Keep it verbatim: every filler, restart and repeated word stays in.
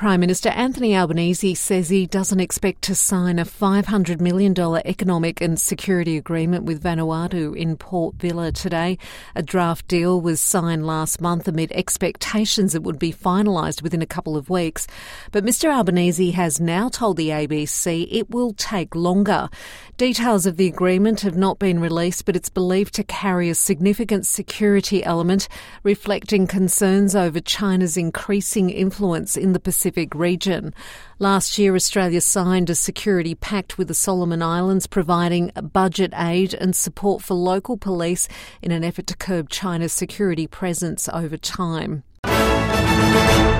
Prime Minister Anthony Albanese says he doesn't expect to sign a five hundred million dollars economic and security agreement with Vanuatu in Port Vila today. A draft deal was signed last month amid expectations it would be finalised within a couple of weeks. But Mr Albanese has now told the A B C it will take longer. Details of the agreement have not been released, but it's believed to carry a significant security element, reflecting concerns over China's increasing influence in the Pacific region. Last year, Australia signed a security pact with the Solomon Islands, providing budget aid and support for local police in an effort to curb China's security presence over time.